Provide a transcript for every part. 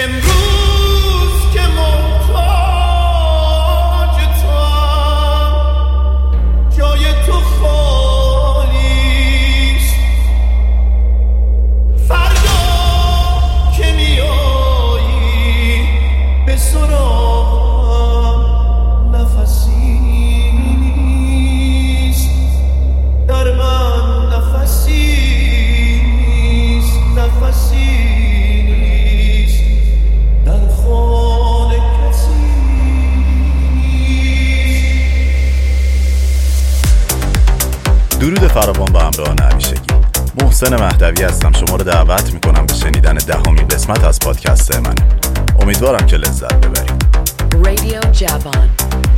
درود فراوان با همراهان همیشگی. محسن مهدوی هستم. شما رو دعوت میکنم به شنیدن 10مین قسمت از پادکست من. امیدوارم که لذت ببرید. رادیو جوان.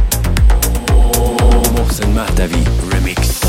محسن مهدوی ریمیکس.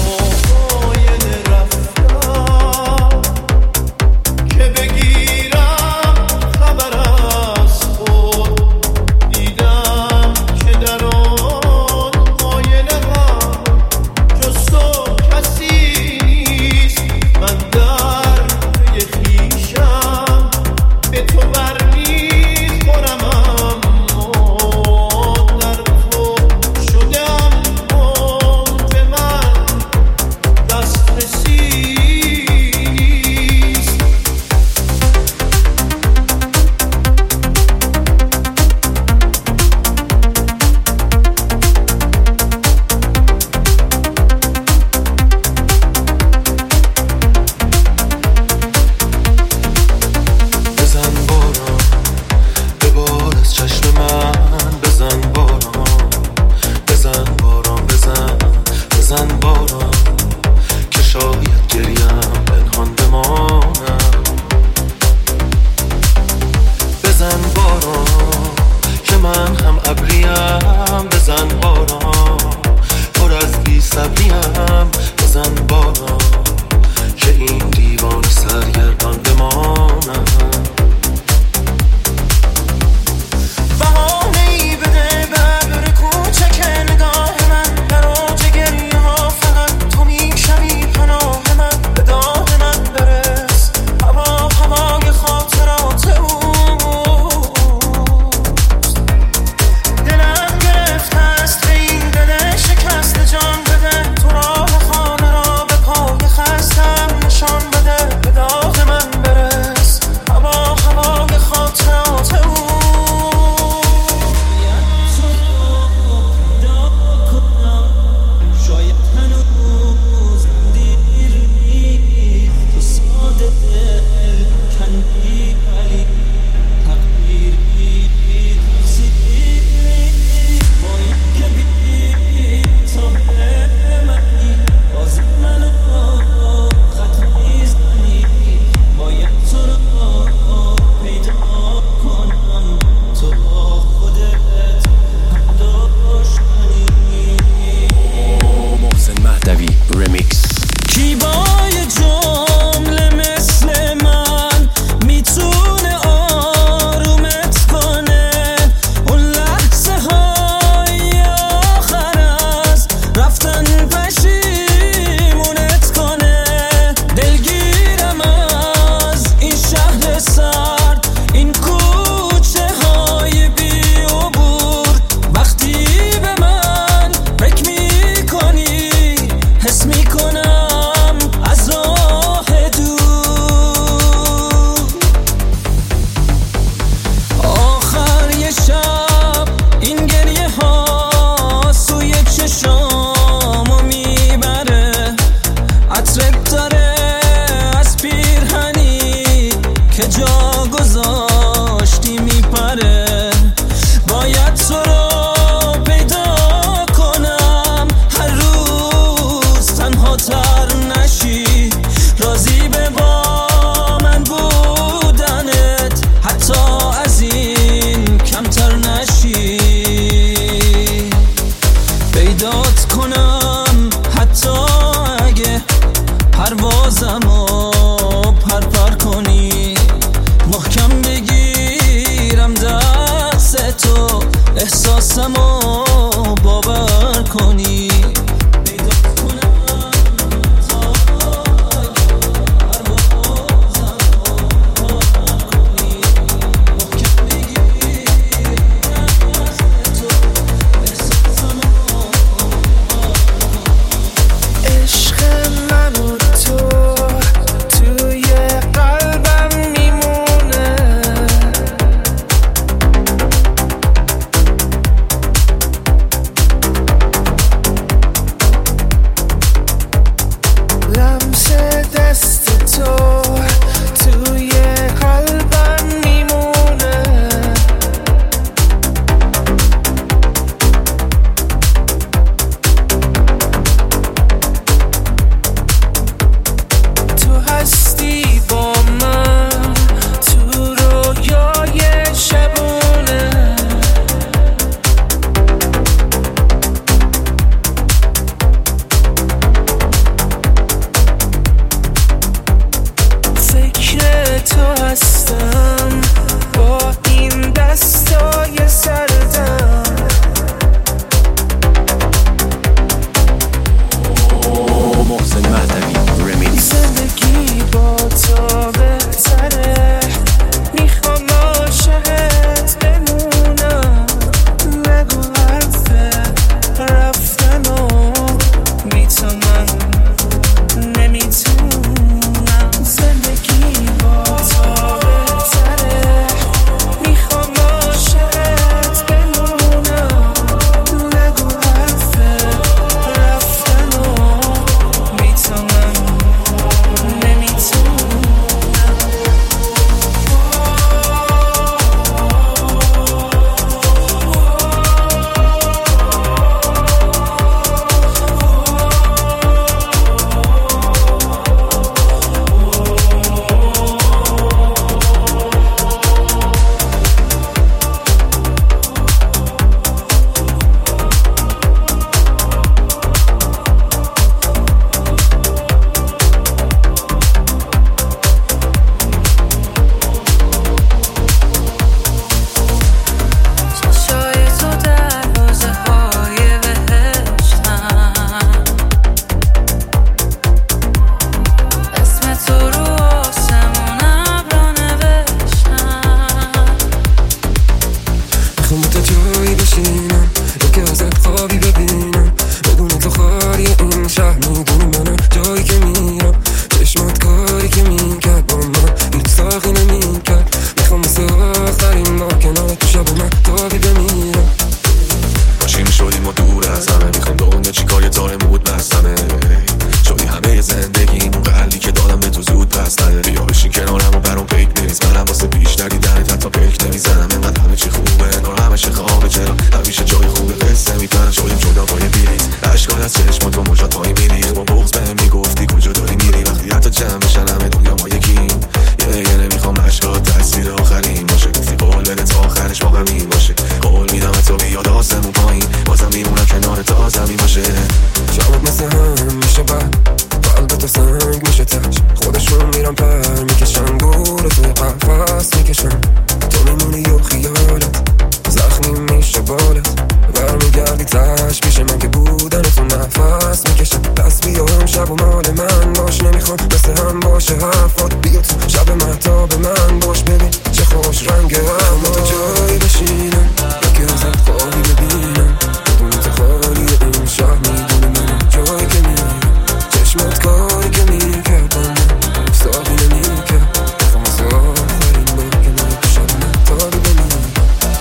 آخرین بار کنار تو شب من تابی بمیرم. ماشین شدیم و دور از همه، میخوام دنیا چی کار یه تار مود بستمه. شدی همه زندگیم اون قلبی که دادم به تو زود پس نده. بیا بشین کنارم و برام پیک بریز، منم واسه بیش ندیدنت حتی پیک نمیزنم. اینقدر همه چی خوبه انگار همه چه خوابه، چرا همیشه جای خوبه قصه میپرم. شدیم جدا پای بلیت، اشکال از چشمات با موجات پای میریخ. با بغض بهم میگفتی کجا داری میری، وقتی حتی جمع بشن همه دنیا ما یکیم. یه نمیخوام اشکال تاثیر آخرین باشه، گفتی قول بده تا آخرش با غمین باشه. قول میدم تو بیاد آسمون پایین، بازم میمونم کنار تا زمین باشه. شامت مثل هم میشه بعد قلبت سنگ میشه تش، خودشون میرم پر میکشن دور توی قفص میکشن. تو میمونی و خیالت زخمی میشه بالت، برمیگردی تش پیش من که بودن تو نفس میکشن. پس بیا شب و مال من باش، نمیخوام مثل هم باشه حرفات. بیا تو شب مهتاب من باش، ببین چه خوش رنگه اما تو جایی بشینم یکی ازت خواهی ببینم. بدون تو خالی این شب میدونه منم جایی که میرم. چشمات کاری که میکرد با من افتادی نمیکرد. بخوام از آخرین بار کنار تو شب مهتابی بمیرم.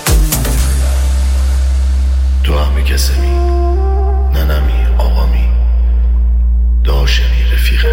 تو همی کسمی ننمی آقامی داشمی رفیقه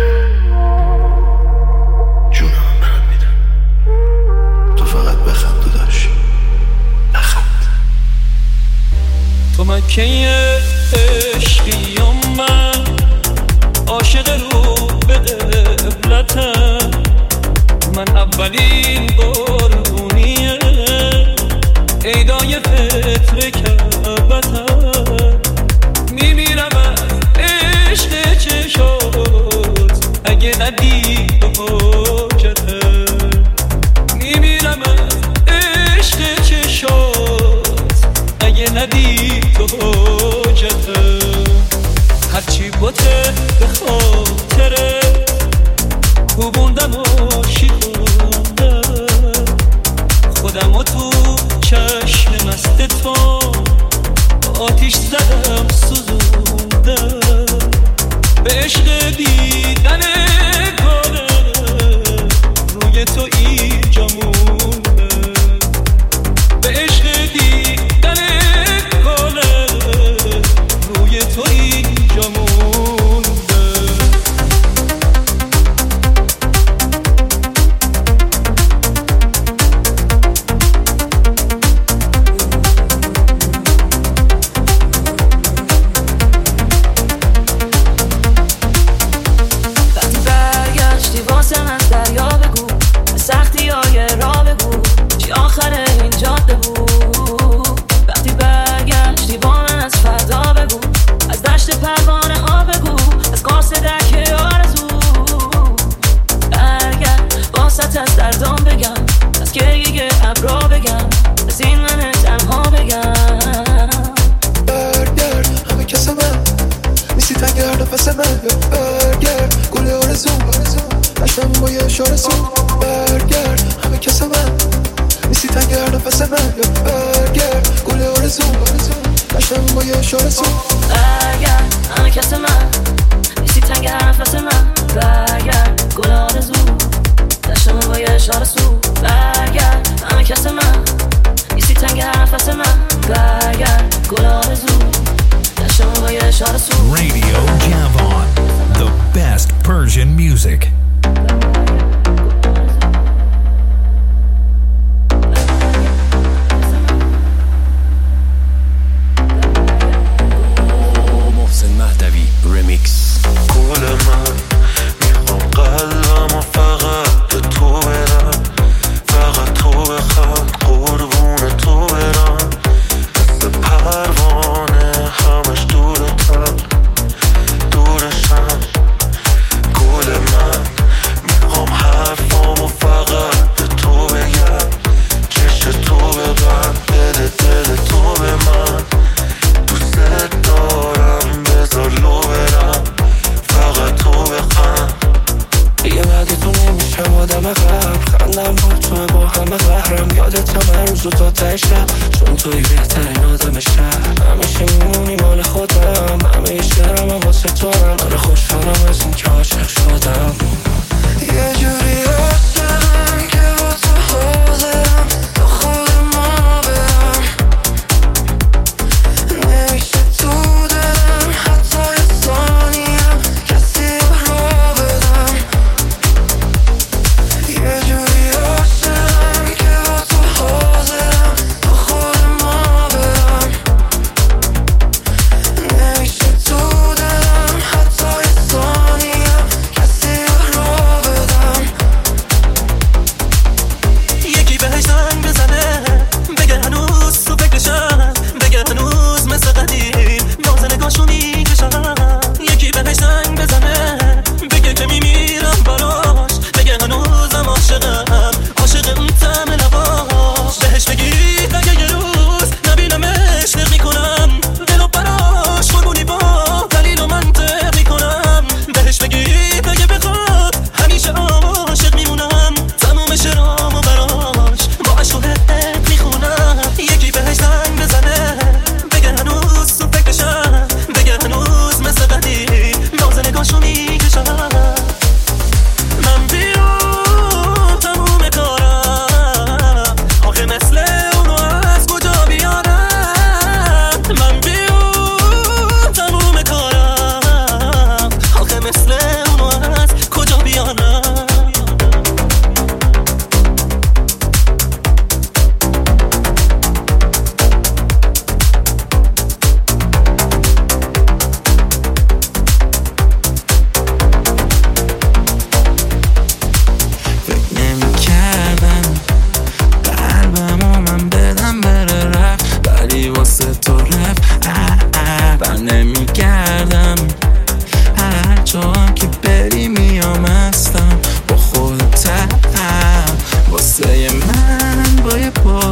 جونم برات میدم. تو فقط بخند و داشت نخند. تو مکه عشقیم، من عاشق رو به قبلتم. من اولین قربونیه عیدای فطر کعبتم. میمیرم از عشق چشات اگه ندید حاجتم. میمیرم از عشق چشات اگه ندید حاجتم. هرچی بوده به خاطره کوبوندم و شیدوندم. خودم و تو چشم مست تو آتیش زدم سوزوندم. به عشق دیدن گله روی تو اینجا موندم. به عشق دیدن گله روی تو اینجا موندم. Radio Javon, the best Persian music. محسن مهدوی رمیکس. گل من میخوام قلبم و فقط به تو برم، فقط تو بخواد قربون تو برم. مثل پروانه همش دورتم دورشم. گل من میخوام حرفام و فقط به تو بگم. چش تو ببند دل تو به من. دوست دارم بذار لو برم، فقط تو بخند. دیگه بعد تو نمیشم آدم قبل، خندم با تو با همه قهرم. یادتم هر روز و تا ته شب، چون توی بهترین آدم شهر. همیشه میمونی مال خودم، همه شعرم هم واسه تو هم. آره خوشحالم از این که عاشق شدم. یه جوری هستم که با تو حاضرم، تو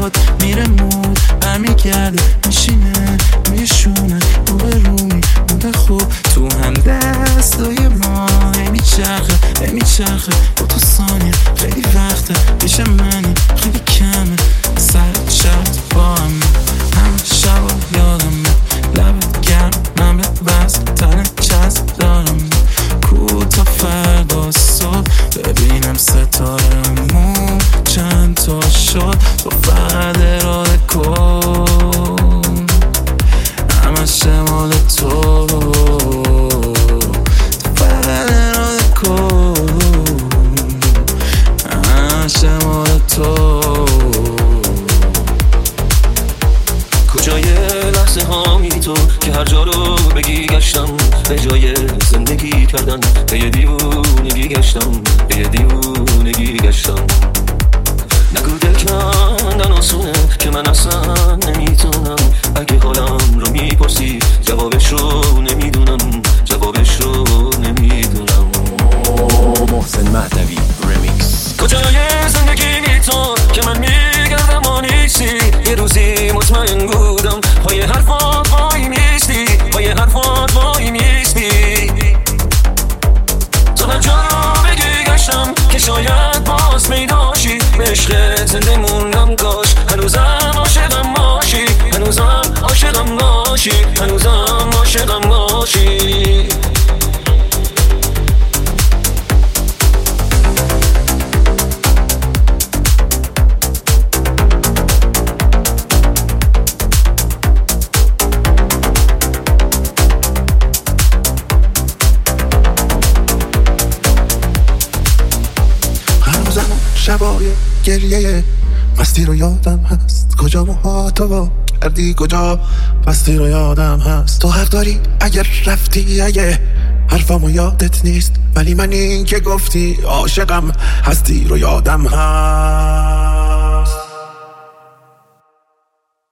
یاد میره مود برمیگرده میشینه روی شونه رو به رومی مونده خوب تو هم دستای ما میچرخه با تو ثانیه خیلی وقته پیش منی خیلی کمه سر شب با همه شب یادمه لبت گرمم بس تن چسب دارم کو تا فردا صبح ببینم ستارمون چند تا شد تو فقط اراده کن همه شمال تو فقط اراده کن همه شمال تو کجای لحظه هامی تو که هر جا رو بگی گشتم به جای زندگی کردن به یه دیوونگی گشتم به یه دیوونگی گشتم نگو دل کندن آسونه که من اصلا نمیتونم اگه حالم رو میپرسی جوابش رو نمیدونم جوابش رو نمیدونم محسن مهدوی رمیکس کجای زندگی تو که من میگردم و نیستی یه روزی مطمئن بودم پای حرفات وای میستی پای حرفات وای میستی تو هر جا بگی گشتم که شاید باز پیداشی به عشق زنده موندم کاش هنوزم عاشقم باشی هنوزم عاشقم باشی هنوزم عاشقم باشی شبای گریه مستی رو یادم هست کجا موهاتو کردی کجا مستی رو یادم هست تو حق داری اگر رفتی اگه حرفامو یادت نیست ولی من این که گفتی عاشقم هستی رو یادم هست